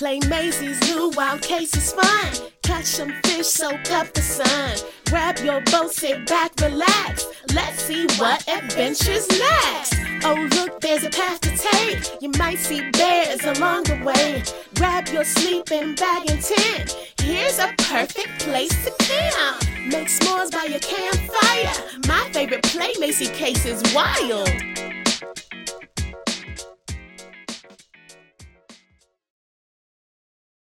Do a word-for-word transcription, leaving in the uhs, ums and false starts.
Play Maisie's new wild case is fun. Catch some fish, soak up the sun. Grab your boat, sit back, relax. Let's see what adventure's next. Oh look, there's a path to take. You might see bears along the way. Grab your sleeping bag and tent. Here's a perfect place to camp. Make s'mores by your campfire. My favorite Play Macie case is wild.